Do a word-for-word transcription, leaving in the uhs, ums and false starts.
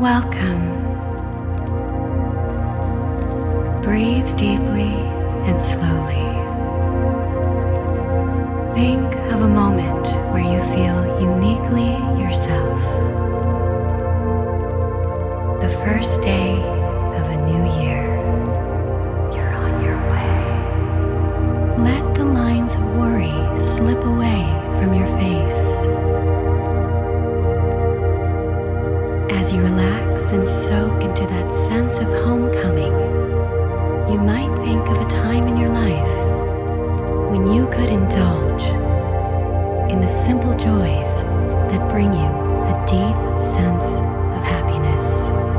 Welcome. Breathe deeply and slowly. Think of a moment where you feel uniquely yourself. The first day of a new year. You're on your way. Let the lines of worry slip away from your face. As you relax and soak into that sense of homecoming, you might think of a time in your life when you could indulge in the simple joys that bring you a deep sense of happiness.